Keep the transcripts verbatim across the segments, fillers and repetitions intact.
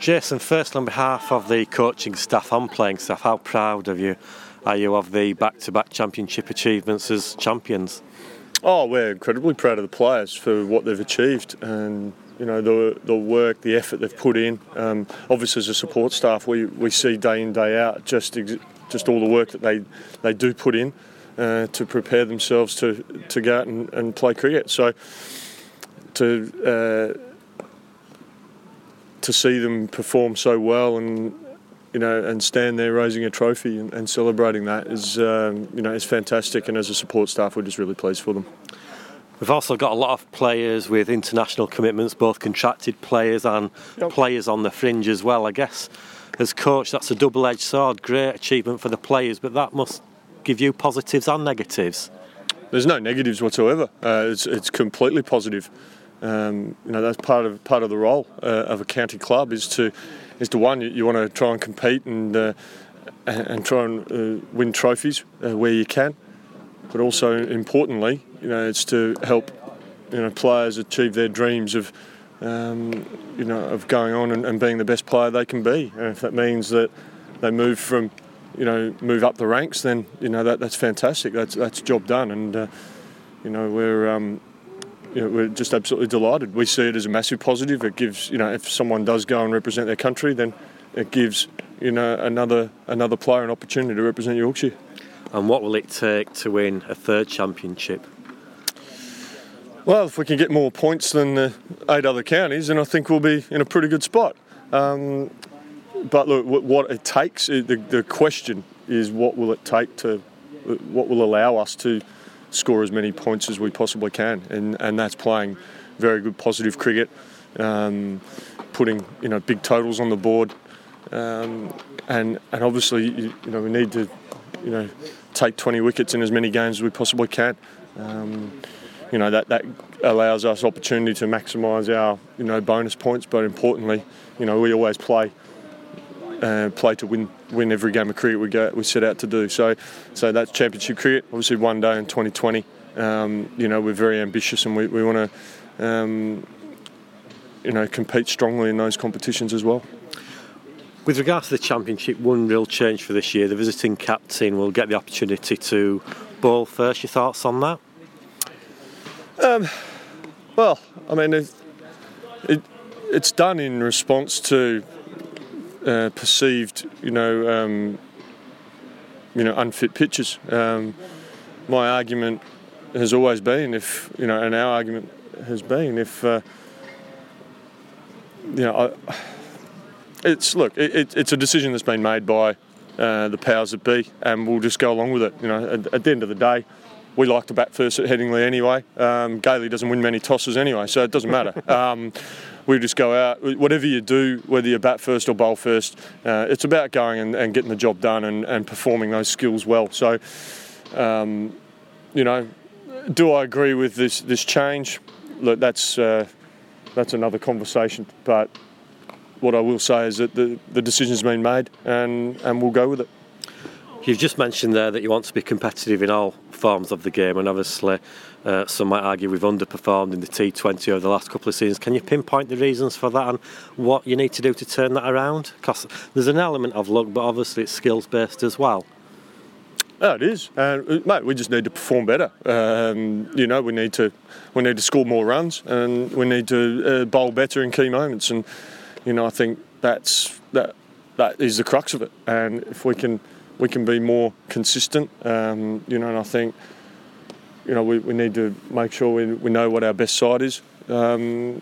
Jason, first on behalf of the coaching staff and playing staff, how proud of you are you of the back-to-back championship achievements as champions? Oh, we're incredibly proud of the players for what they've achieved, and you know the the work, the effort they've put in. Um, obviously, as a support staff, we, we see day in day out just ex- just all the work that they they do put in uh, to prepare themselves to to go out and, and play cricket. So to uh, to see them perform so well and you know and stand there raising a trophy and, and celebrating that is um, you know is fantastic. And as a support staff, we're just really pleased for them. We've also got a lot of players with international commitments, both contracted players and yep. players on the fringe as well. I guess as coach, that's a double-edged sword. Great achievement for the players, but that must give you positives and negatives. There's no negatives whatsoever. Uh, it's it's completely positive. Um, you know that's part of part of the role uh, of a county club is to is to one you, you want to try and compete and uh, and try and uh, win trophies uh, where you can, but also importantly, you know, it's to help you know players achieve their dreams of um, you know of going on and, and being the best player they can be. And if that means that they move from you know move up the ranks, then you know that that's fantastic. That's that's job done, and uh, you know we're. Um, You know, we're just absolutely delighted. We see it as a massive positive. It gives, you know, if someone does go and represent their country, then it gives, you know, another another player an opportunity to represent Yorkshire. And what will it take to win a third championship? Well, if we can get more points than the eight other counties, then I think we'll be in a pretty good spot. Um, but look, what it takes, the, the question is what will it take to, what will allow us to score as many points as we possibly can, and and that's playing very good positive cricket, um, putting you know big totals on the board, um, and and obviously you, you know we need to you know take twenty wickets in as many games as we possibly can. Um, you know that that allows us opportunity to maximise our you know bonus points, but importantly, you know we always play. Uh, play to win win every game of cricket we go we set out to do. So so that's championship cricket. Obviously one day in twenty twenty. Um, you know we're very ambitious and we, we want to um, you know compete strongly in those competitions as well. With regards to the championship, one real change for this year, the visiting captain will get the opportunity to bowl first. Your thoughts on that? Um, well, I mean it, it it's done in response to Uh, perceived, you know, um, you know, unfit pitches. Um, my argument has always been, if you know, and our argument has been, if uh, you know, I, it's look, it, it, it's a decision that's been made by uh, the powers that be, and we'll just go along with it. You know, at, at the end of the day, we like to bat first at Headingley anyway. Um, Gailey doesn't win many tosses anyway, so it doesn't matter. Um, we just go out. Whatever you do, whether you bat first or bowl first, uh, it's about going and, and getting the job done and, and performing those skills well. So, um, you know, do I agree with this this change? Look, that's uh, that's another conversation. But what I will say is that the the decision's been made, and and we'll go with it. You've just mentioned there that you want to be competitive in all forms of the game, and obviously uh, some might argue we've underperformed in the T twenty over the last couple of seasons. Can you pinpoint the reasons for that and what you need to do to turn that around? Because there's an element of luck, but obviously it's skills-based as well. Oh, it is, uh, mate. We just need to perform better. Um, you know, we need to we need to score more runs, and we need to uh, bowl better in key moments. And you know, I think that's that that is the crux of it. And if we can. We can be more consistent, um, you know, and I think, you know, we, we need to make sure we, we know what our best side is, um,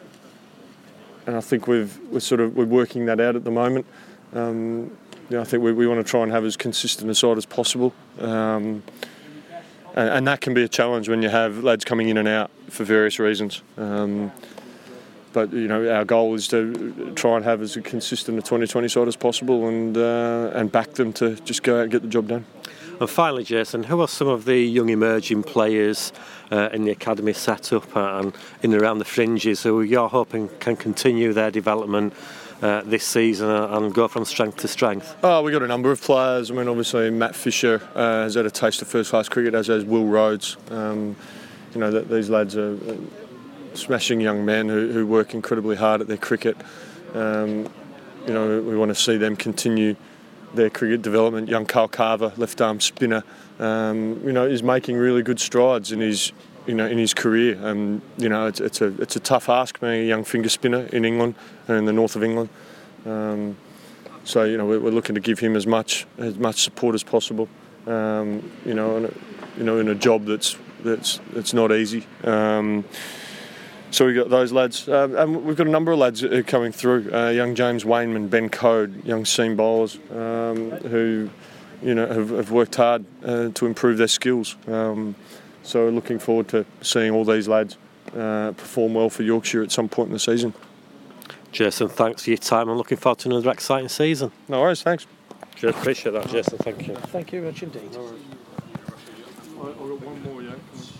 and I think we've we're sort of we're working that out at the moment. Um, you know, I think we, we want to try and have as consistent a side as possible, um, and, and that can be a challenge when you have lads coming in and out for various reasons. Um, But you know, our goal is to try and have as a consistent a twenty twenty side as possible, and uh, and back them to just go out and get the job done. And finally, Jason, who are some of the young emerging players uh, in the academy setup and in and around the fringes who you're hoping can continue their development uh, this season and go from strength to strength? Oh, we've got a number of players. I mean, obviously Matt Fisher uh, has had a taste of first-class cricket, as has Will Rhodes. Um, you know, that these lads are smashing young men who, who work incredibly hard at their cricket. Um, you know, we want to see them continue their cricket development. Young Carl Carver, left arm spinner, um, you know, is making really good strides in his, you know, in his career. And you know, it's, it's a it's a tough ask being a young finger spinner in England and in the north of England. Um, so you know, we're, we're looking to give him as much as much support as possible. Um, you know, and, you know, in a job that's that's that's not easy. Um, So we've got those lads, um, and we've got a number of lads coming through. Uh, young James Wainman, Ben Code, young seam bowlers um, who, you know, have, have worked hard uh, to improve their skills. Um, so looking forward to seeing all these lads uh, perform well for Yorkshire at some point in the season. Jason, thanks for your time. I'm looking forward to another exciting season. No worries, thanks. Cheers, appreciate that, Jason. Thank you. Thank you very much indeed. No worries. I've got one more, yeah.